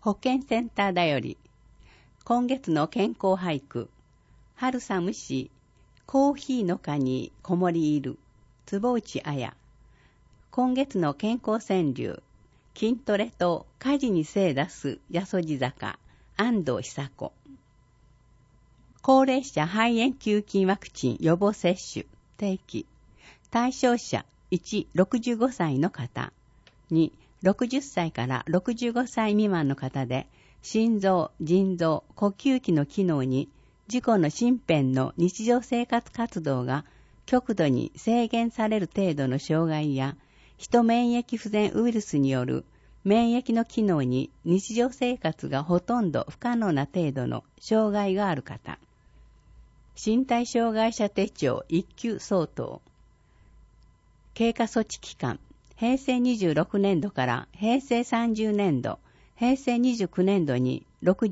保健センターだより、今月の健康俳句、春寒し、コーヒーの花にこもりいる、坪内彩。今月の健康川柳、筋トレと家事に精出す八十路坂、安藤久子。高齢者肺炎球菌ワクチン予防接種、定期。対象者、1、65歳の方。2、60歳から65歳未満の方で、心臓、腎臓、呼吸器の機能に自己の身辺の日常生活活動が極度に制限される程度の障害や、人免疫不全ウイルスによる免疫の機能に日常生活がほとんど不可能な程度の障害がある方。身体障害者手帳1級相当。経過措置期間、平成26年度から平成30年度、平成29年度に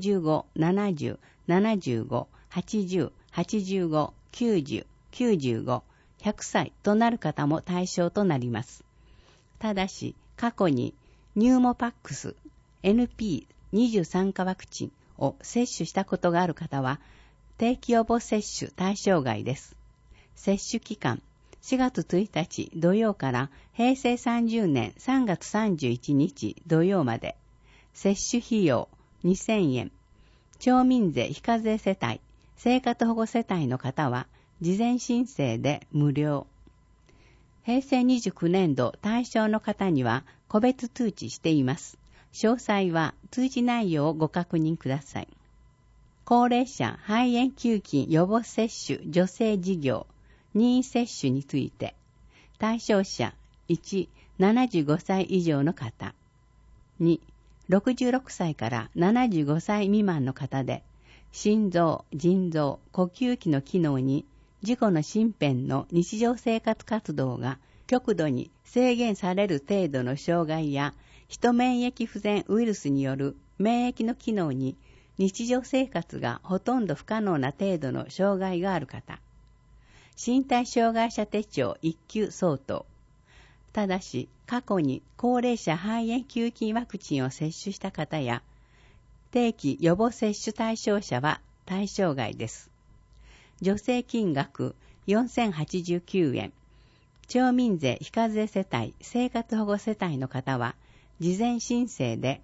65、70、75、80、85、90、95、100歳となる方も対象となります。ただし、過去にニューモパックス NP23 価ワクチンを接種したことがある方は、定期予防接種対象外です。接種期間、4月1日土曜から平成30年3月31日土曜まで。接種費用2000円。町民税非課税世帯、生活保護世帯の方は事前申請で無料。平成29年度対象の方には個別通知しています。詳細は通知内容をご確認ください。高齢者肺炎球菌予防接種助成事業任意接種について、対象者1、75歳以上の方。2、66歳から75歳未満の方で、心臓、腎臓、呼吸器の機能に自己の身辺の日常生活活動が極度に制限される程度の障害や、人免疫不全ウイルスによる免疫の機能に日常生活がほとんど不可能な程度の障害がある方。身体障害者手帳1級相当。ただし、過去に高齢者肺炎球菌ワクチンを接種した方や、定期予防接種対象者は対象外です。助成金額4089円。町民税非課税世帯、生活保護世帯の方は、事前申請で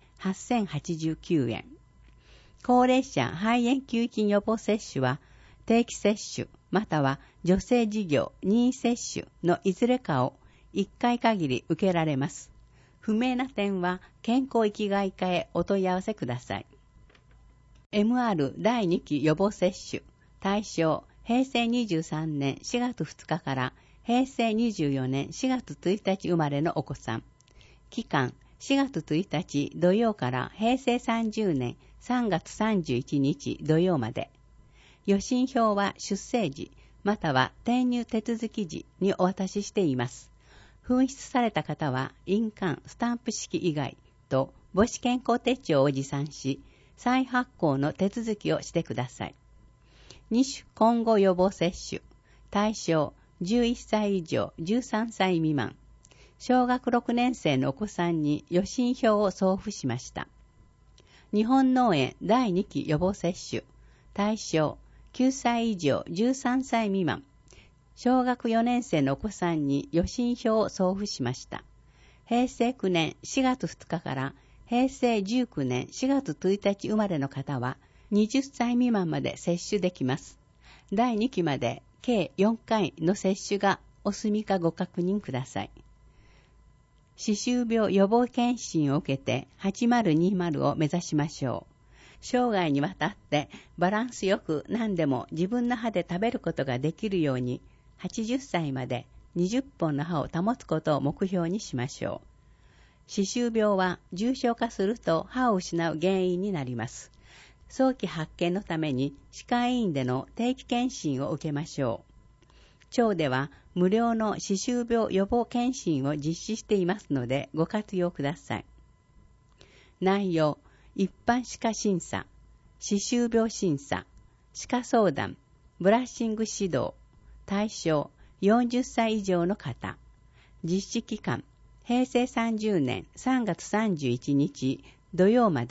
8089円。高齢者肺炎球菌予防接種は、定期接種または助成事業任意接種のいずれかを1回限り受けられます。不明な点は健康生きがい課へお問い合わせください。MR 第2期予防接種対象平成23年4月2日から平成24年4月1日生まれのお子さん。期間4月1日土曜から平成30年3月31日土曜まで。予診票は出生時または転入手続き時にお渡ししています。紛失された方は印鑑スタンプ式以外と母子健康手帳を持参し、再発行の手続きをしてください。2種混合予防接種対象11歳以上13歳未満。小学6年生のお子さんに予診票を送付しました。日本脳炎第2期予防接種対象9歳以上13歳未満。小学4年生のお子さんに予診票を送付しました。平成9年4月2日から平成19年4月1日生まれの方は20歳未満まで接種できます。第2期まで計4回の接種がお済みかご確認ください。歯周病予防検診を受けて8020を目指しましょう。生涯にわたってバランスよく何でも自分の歯で食べることができるように80歳まで20本の歯を保つことを目標にしましょう。歯周病は重症化すると歯を失う原因になります。早期発見のために歯科医院での定期検診を受けましょう。町では無料の歯周病予防検診を実施していますのでご活用ください。内容、一般歯科審査、歯周病審査、歯科相談、ブラッシング指導、対象40歳以上の方。実施期間、平成30年3月31日土曜まで。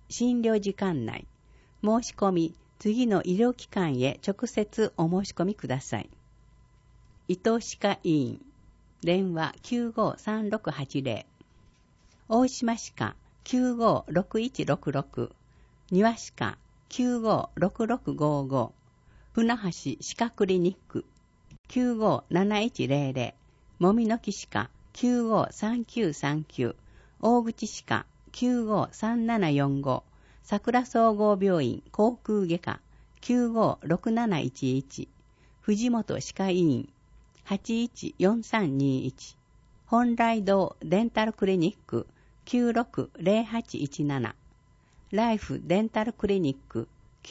診療時間内、申し込み、次の医療機関へ直接お申し込みください。伊藤歯科医院、電話 953680、大島歯科 956166、庭歯科 956655、船橋歯科クリニック 957100、もみの木歯科 953939、大口歯科 953745、桜総合病院口腔外科 956711、藤本歯科医院814321、本来堂デンタルクリニック 960817、ライフデンタルクリニック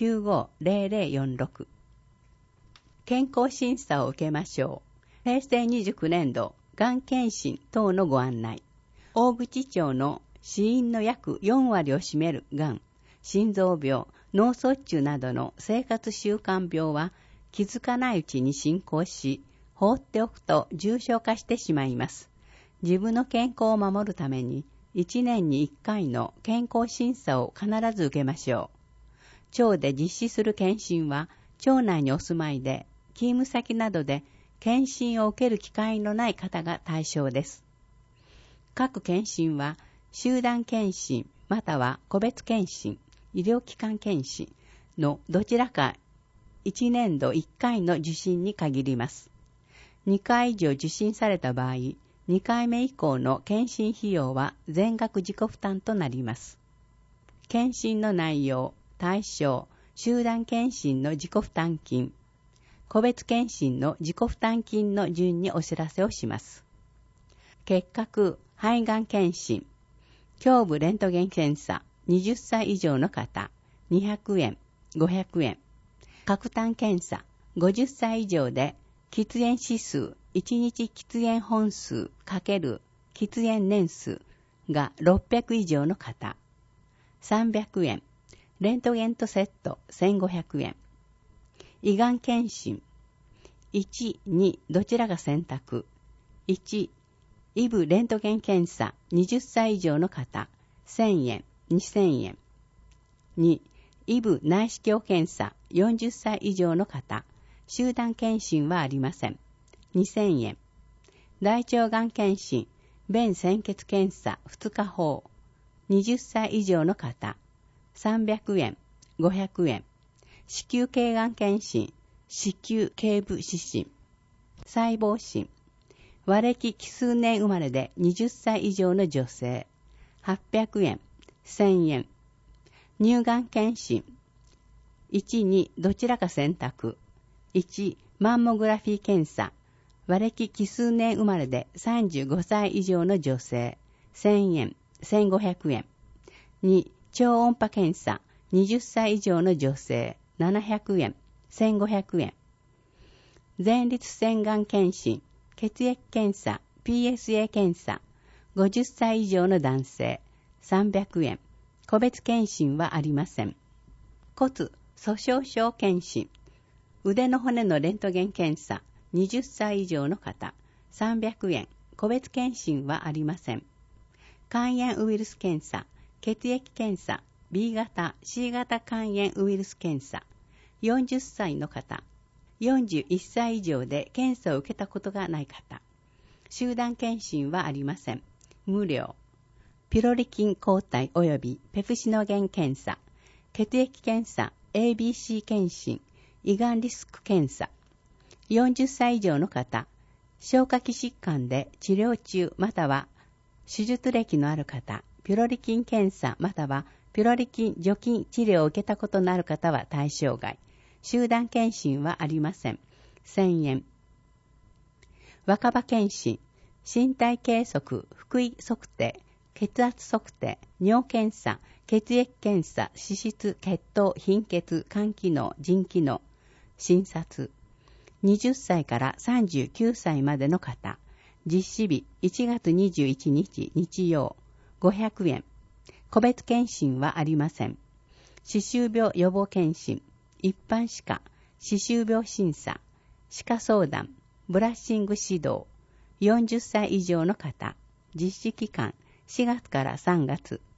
950046。健康審査を受けましょう。平成29年度がん検診等のご案内。大口町の死因の約4割を占めるがん、心臓病、脳卒中などの生活習慣病は気づかないうちに進行し、放っておくと重症化してしまいます。自分の健康を守るために1年に1回の健康審査を必ず受けましょう。町で実施する検診は町内にお住まいで勤務先などで検診を受ける機会のない方が対象です。各検診は集団検診または個別検診、医療機関検診のどちらか1年度1回の受診に限ります。2回以上受診された場合、2回目以降の検診費用は全額自己負担となります。検診の内容、対象、集団検診の自己負担金、個別検診の自己負担金の順にお知らせをします。結核、肺がん検診、胸部レントゲン検査、20歳以上の方、200円、500円。核炭検査、50歳以上で、喫煙指数、1日喫煙本数×喫煙年数が600以上の方、300円。レントゲンとセット、1500円。胃がん検診、1、2、どちらが選択。1、胃部レントゲン検査、20歳以上の方、1000円、2000円。2、胃部内視鏡検査、40歳以上の方、集団検診はありません。2000円。大腸がん検診、便潜血検査2日法、20歳以上の方、300円、500円。子宮頸がん検診、子宮頸部指針、細胞診、和暦奇数年生まれで20歳以上の女性、800円、1000円。乳がん検診、1、2、どちらか選択。1、マンモグラフィー検査、和暦奇数年生まれで35歳以上の女性、1000円、1500円。2、超音波検査、20歳以上の女性、700円、1500円。前立腺がん検診、血液検査、PSA 検査、50歳以上の男性、300円。個別検診はありません。骨粗しょう症検診、腕の骨のレントゲン検査、20歳以上の方、300円。個別検診はありません。肝炎ウイルス検査、血液検査、B 型、C 型肝炎ウイルス検査、40歳の方、41歳以上で検査を受けたことがない方、集団検診はありません。無料。ピロリ菌抗体及びペプシノゲン検査、血液検査、ABC 検診、胃がんリスク検査、40歳以上の方、消化器疾患で治療中または手術歴のある方、ピロリ菌検査またはピロリ菌除菌治療を受けたことのある方は対象外。集団検診はありません。1000円。若葉検診、身体計測、腹囲測定、血圧測定、尿検査、血液検査、脂質、血糖、貧血、肝機能、腎機能、診察。20歳から39歳までの方、実施日1月21日日曜、500円。個別検診はありません。歯周病予防検診、一般歯科、歯周病審査、歯科相談、ブラッシング指導、40歳以上の方、実施期間4月から3月、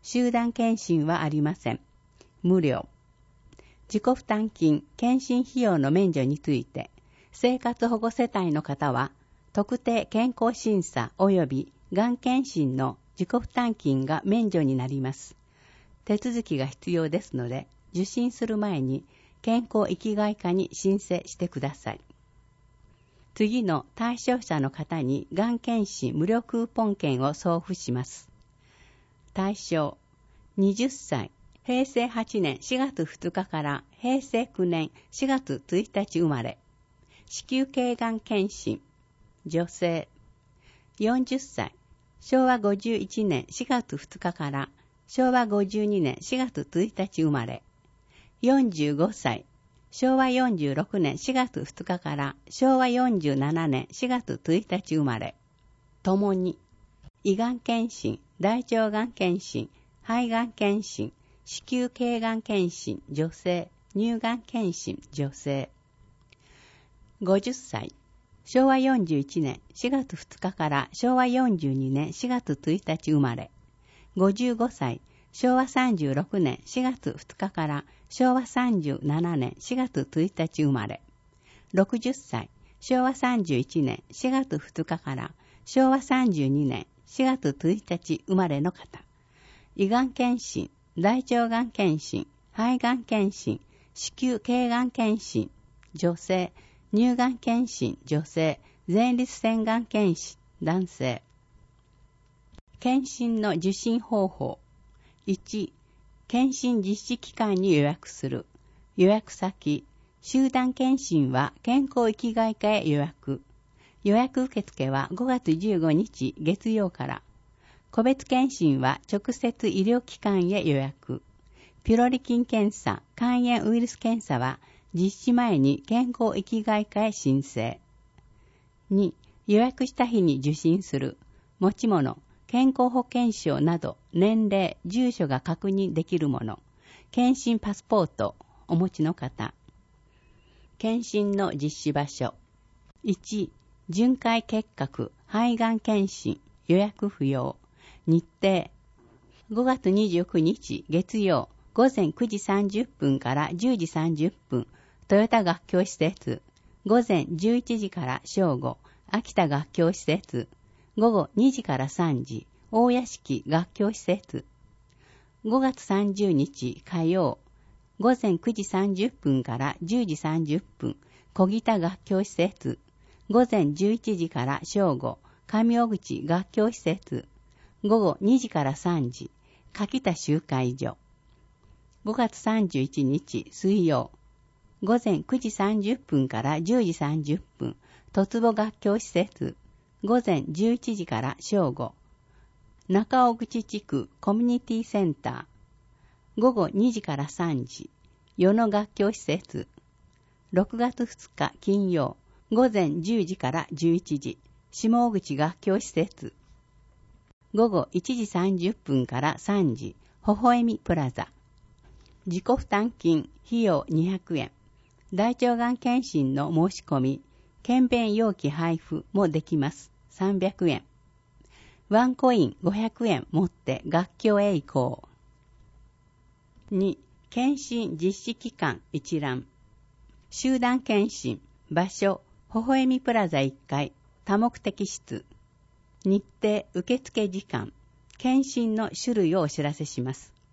集団検診はありません。無料。自己負担金、検診費用の免除について、生活保護世帯の方は、特定健康審査及びがん検診の自己負担金が免除になります。手続きが必要ですので、受診する前に健康生きがい課に申請してください。次の対象者の方にがん検診無料クーポン券を送付します。対象、20歳、平成8年4月2日から平成9年4月1日生まれ、子宮頸がん検診、女性、40歳、昭和51年4月2日から昭和52年4月1日生まれ、45歳、昭和46年4月2日から昭和47年4月1日生まれ、ともに、胃がん検診、大腸がん検診、肺がん検診、子宮頸がん検診、女性、乳がん検診、女性。50歳、昭和41年4月2日から昭和42年4月1日生まれ、55歳、昭和36年4月2日から昭和37年4月1日生まれ、60歳、昭和31年4月2日から昭和32年4月1日生まれの方、胃がん検診、大腸がん検診、肺がん検診、子宮頸がん検診、女性、乳がん検診、女性、前立腺がん検診、男性。検診の受診方法。1、検診実施機関に予約する。予約先。集団検診は健康生きがい課へ予約。予約受付は5月15日月曜から。個別検診は直接医療機関へ予約。ピロリ菌検査、肝炎ウイルス検査は実施前に健康生きがい課へ申請。2、予約した日に受診する。持ち物、健康保険証など年齢、住所が確認できるもの。検診パスポート、お持ちの方。検診の実施場所。1、巡回結核、肺がん検診、予約不要。日程。5月29日月曜、午前9時30分から10時30分、豊田学教施設。午前11時から正午、秋田学教施設。午後2時から3時、大屋敷学教施設。5月30日火曜、午前9時30分から10時30分、小北学教施設。午前11時から正午、上尾口学教施設。午後2時から3時、柿田集会所。5月31日水曜、午前9時30分から10時30分、突母学教施設。午前11時から正午、中尾口地区コミュニティセンター。午後2時から3時、与野学教施設。6月2日金曜、午前10時から11時、下尾口学教施設。午後1時30分から3時、微笑みプラザ。自己負担金、費用200円。大腸がん検診の申し込み、検便容器配布もできます。300円。ワンコイン500円持って学校へ行こう。2、検診実施期間一覧。集団検診、場所、微笑みプラザ1階、多目的室。日程、受付時間、検診の種類をお知らせします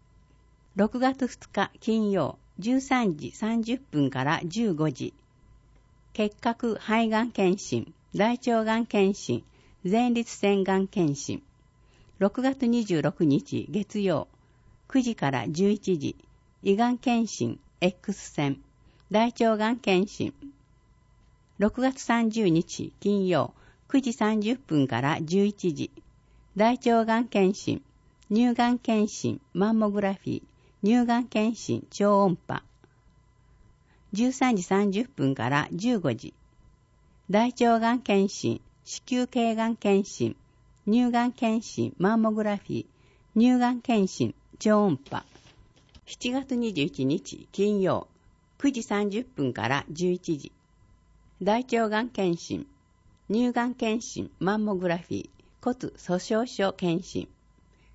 。6月2日金曜、13時30分から15時。結核肺がん検診、大腸がん検診、前立腺がん検診。6月26日月曜、9時から11時。胃がん検診、X 線、大腸がん検診。6月30日金曜、9時30分から11時。大腸がん検診、乳がん検診、マンモグラフィー、乳がん検診、超音波。13時30分から15時。大腸がん検診、子宮頸がん検診、乳がん検診、マンモグラフィー、乳がん検診、超音波。7月21日金曜、9時30分から11時。大腸がん検診、乳がん検診、マンモグラフィー、骨粗鬆症検診。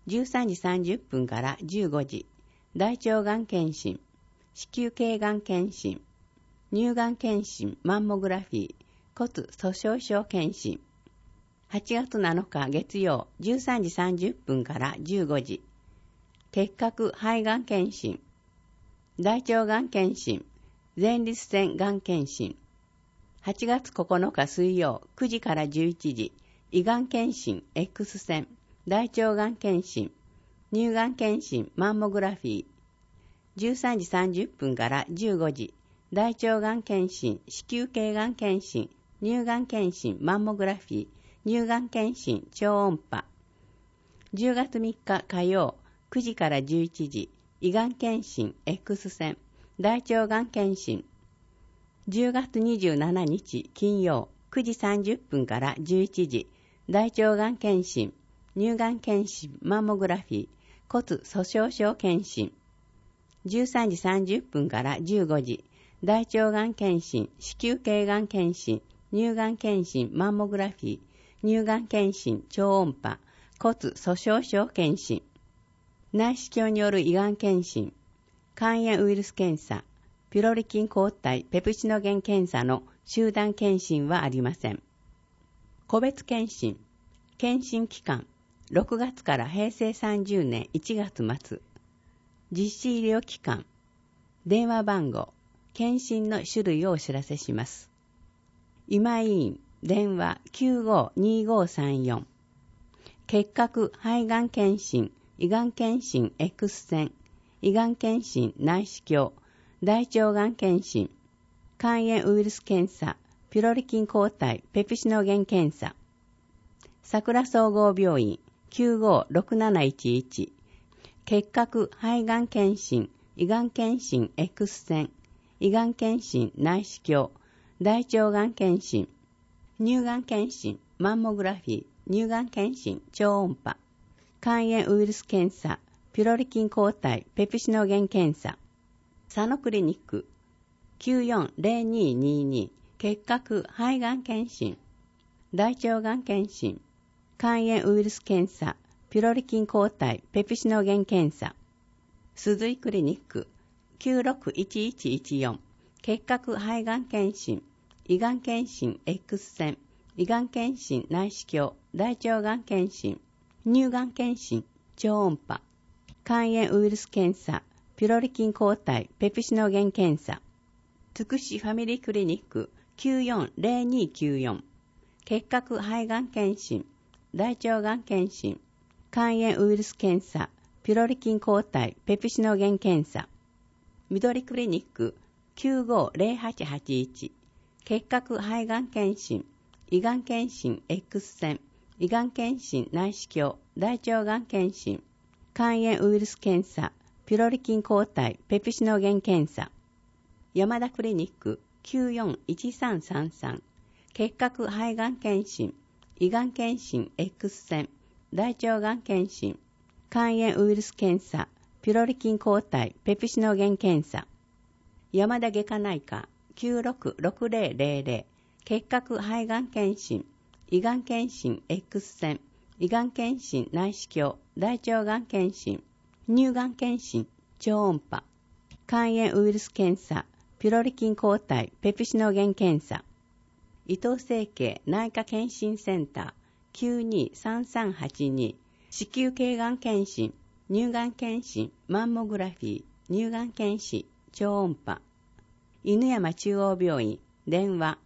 13時30分から15時、大腸がん検診、子宮頸がん検診、乳がん検診マンモグラフィー、骨粗鬆症検診。8月7日月曜13時30分から15時、結核肺がん検診、大腸がん検診、前立腺がん検診。8月9日水曜9時から11時、胃がん検診 X 線、大腸がん検診、乳がん検診マンモグラフィー。13時30分から15時、大腸がん検診、子宮頸がん検診、乳がん検診マンモグラフィー、乳がん検診超音波。10月3日火曜9時から11時、胃がん検診 X 線、大腸がん検診。10月27日金曜9時30分から11時、大腸がん検診、乳がん検診マンモグラフィー、骨粗鬆症検診。13時30分から15時、大腸がん検診、子宮頸がん検診、乳がん検診マンモグラフィー、乳がん検診超音波、骨粗鬆症検診。内視鏡による胃がん検診、肝炎ウイルス検査、ピロリ菌抗体ペプシノゲン検査の集団検診はありません。個別検診、検診期間、6月から平成30年1月末。実施医療機関、電話番号、検診の種類をお知らせします。今井院、電話 952534。結核肺がん検診、胃がん検診 X 線、胃がん検診内視鏡、大腸がん検診、肝炎ウイルス検査、ピロリ菌抗体ペプシノゲン検査。桜総合病院 956711。結核肺がん検診、胃がん検診 X 線、胃がん検診内視鏡、大腸がん検診、乳がん検診マンモグラフィー、乳がん検診超音波、肝炎ウイルス検査、ピロリ菌抗体ペプシノゲン検査。佐野クリニック 940222。結核肺がん検診、大腸がん検診、肝炎ウイルス検査、ピロリ菌抗体ペプシノゲン検査。鈴井クリニック 961114。結核肺がん検診、胃がん検診 X 線、胃がん検診内視鏡、大腸がん検診、乳がん検診超音波、肝炎ウイルス検査、ピロリ菌抗体ペプシノゲン検査。つくしファミリークリニック 940294。結核肺がん検診、大腸がん検診、肝炎ウイルス検査、ピロリ菌抗体ペプシノゲン検査。緑クリニック 950881。結核肺がん検診、胃がん検診 X 線、胃がん検診内視鏡、大腸がん検診、肝炎ウイルス検査、ピロリ菌抗体ペプシノゲン検査。山田クリニック 941333。結核肺がん検診、胃がん検診 X 線、大腸がん検診、肝炎ウイルス検査、ピロリ菌抗体ペプシノゲン検査。山田外科内科 966000。結核肺がん検診、胃がん検診 X 線、胃がん検診内視鏡、大腸がん検診、乳がん検診超音波、肝炎ウイルス検査、ピロリ菌抗体ペプシノゲン検査。伊藤整形内科検診センター 923382。子宮頸がん検診、乳がん検診マンモグラフィー、乳がん検診超音波。犬山中央病院、電話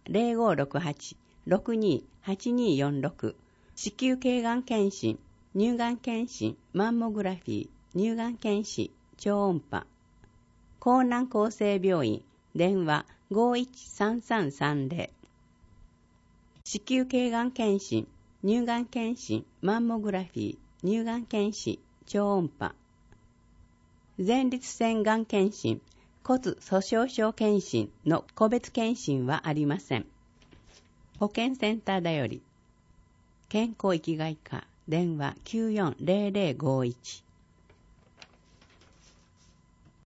0568-628246。子宮頸がん検診、乳がん検診マンモグラフィー、乳がん検診超音波。江南厚生病院、電話 513330。子宮頸がん検診、乳がん検診マンモグラフィー、乳がん検診超音波。前立腺がん検診、骨粗鬆症検診の個別検診はありません。保健センターだより。健康生きがい科、電話940051。